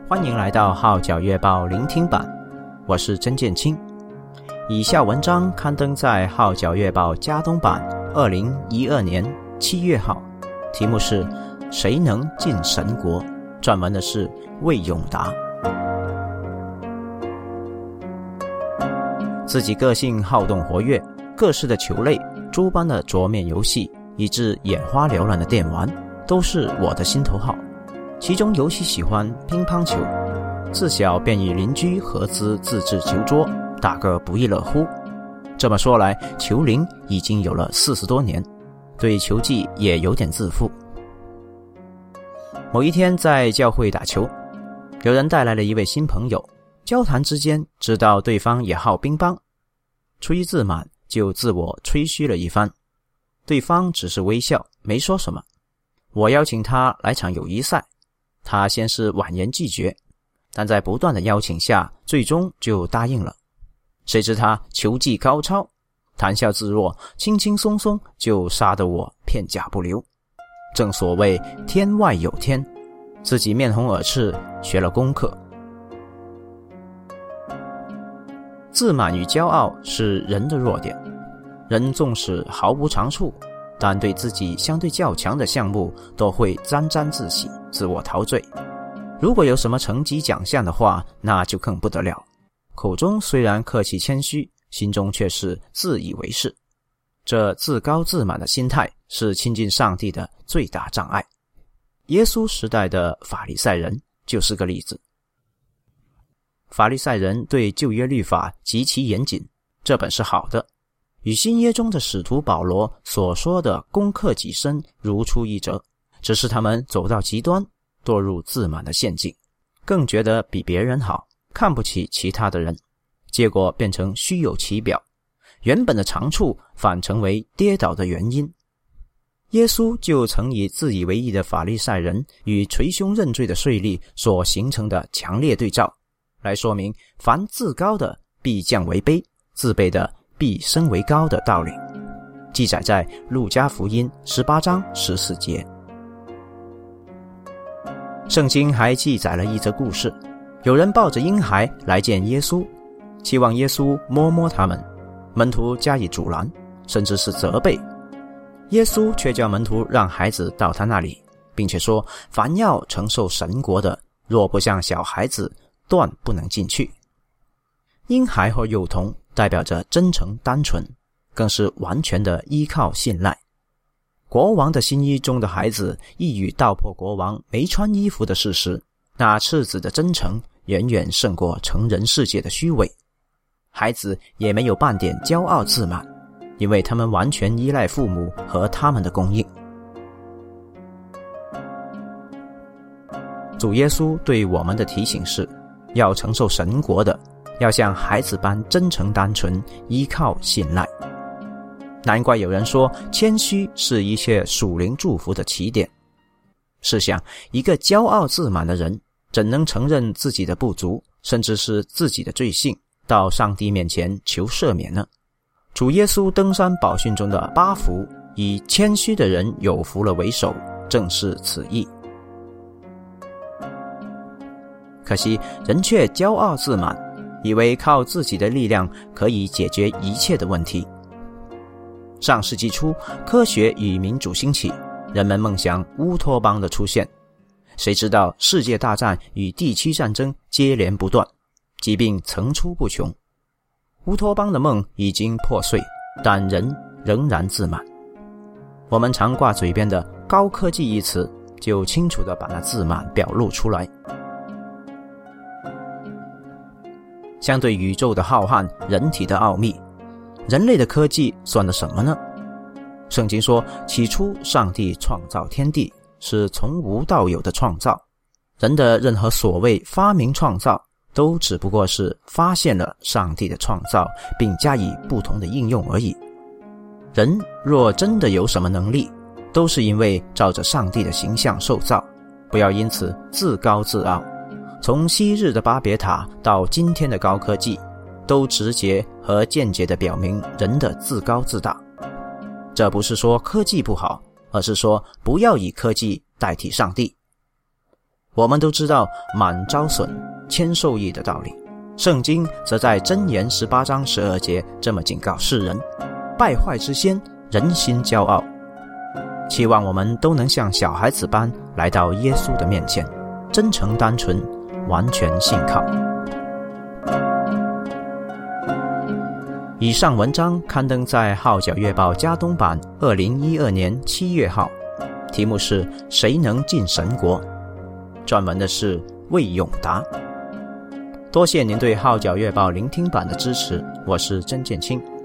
欢迎来到号角月报聆听版，我是曾建清。以下文章刊登在号角月报加东版2012年7月号，题目是谁能进神国，撰文的是魏永达。自己个性好动活跃，各式的球类，诸般的桌面游戏，以致眼花缭乱的电玩，都是我的心头好。其中尤其喜欢乒乓球，自小便与邻居合资自制球桌，打个不亦乐乎。这么说来，球龄已经有了40多年，对球技也有点自负。某一天在教会打球，有人带来了一位新朋友，交谈之间知道对方也好乒乓，出于自满就自我吹嘘了一番。对方只是微笑，没说什么。我邀请他来场友谊赛，他先是婉言拒绝，但在不断的邀请下，最终就答应了。谁知他球技高超，谈笑自若，轻轻松松就杀得我片甲不留。正所谓天外有天，自己面红耳赤，学了功课。自满与骄傲是人的弱点，人纵使毫无长处，但对自己相对较强的项目都会沾沾自喜，自我陶醉。如果有什么成绩奖项的话，那就更不得了。口中虽然客气谦虚，心中却是自以为是。这自高自满的心态是亲近上帝的最大障碍。耶稣时代的法利赛人就是个例子。法利赛人对旧约律法极其严谨，这本是好的，与新约中的使徒保罗所说的攻克己身如出一辙，只是他们走到极端，堕入自满的陷阱，更觉得比别人好，看不起其他的人，结果变成虚有其表，原本的长处反成为跌倒的原因。耶稣就曾以自以为意的法利赛人与捶胸认罪的税吏所形成的强烈对照，来说明凡自高的必降为卑，自卑的必升为高的道理，记载在路加福音18章14节。圣经还记载了一则故事，有人抱着婴孩来见耶稣，期望耶稣摸摸他们，门徒加以阻拦，甚至是责备。耶稣却叫门徒让孩子到他那里，并且说，凡要承受神国的，若不像小孩子，断不能进去。婴孩和幼童代表着真诚单纯，更是完全的依靠信赖。国王的新衣中的孩子一语道破国王没穿衣服的事实，那赤子的真诚远远胜过成人世界的虚伪。孩子也没有半点骄傲自满，因为他们完全依赖父母和他们的供应。主耶稣对我们的提醒是，要承受神国的，要像孩子般真诚单纯，依靠信赖。难怪有人说，谦虚是一切属灵祝福的起点。试想，一个骄傲自满的人，怎能承认自己的不足，甚至是自己的罪性，到上帝面前求赦免呢？主耶稣登山宝训中的8福，以谦虚的人有福了为首，正是此意。可惜人却骄傲自满，以为靠自己的力量可以解决一切的问题。上世纪初，科学与民主兴起，人们梦想乌托邦的出现。谁知道世界大战与地区战争接连不断，疾病层出不穷。乌托邦的梦已经破碎，但人仍然自满。我们常挂嘴边的高科技一词，就清楚地把那自满表露出来。相对宇宙的浩瀚，人体的奥秘，人类的科技算得什么呢？圣经说，起初上帝创造天地，是从无到有的创造。人的任何所谓发明创造，都只不过是发现了上帝的创造，并加以不同的应用而已。人若真的有什么能力，都是因为照着上帝的形象受造，不要因此自高自傲。从昔日的巴别塔到今天的高科技，都直接和间接地表明人的自高自大。这不是说科技不好，而是说不要以科技代替上帝。 我们都知道满招损，谦受益的道理，圣经则在箴言18章12节这么警告世人：败坏之先，人心骄傲。期望我们都能像小孩子般来到耶稣的面前，真诚单纯，完全信靠。以上文章刊登在号角月报加东版2012年7月号，题目是谁能进神国，撰文的是魏永达。多谢您对号角月报聆听版的支持，我是曾建清。